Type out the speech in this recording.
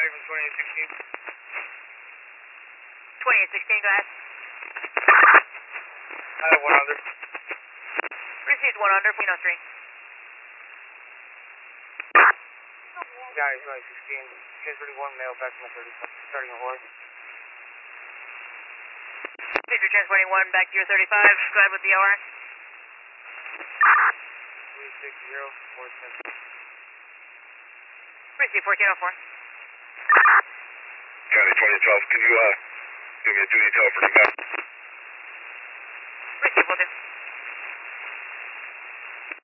ready from 2816. 2816, go ahead. I have 1 under. Received 1 under, Pino 3. Guys, 2016. Transferring 1 male back to my 35, starting a horse. Future transporting 1 back to your 35. Go ahead with the OR. 360, 410. Received 1404. County 2012, can you give me a duty detail for command? Received 12.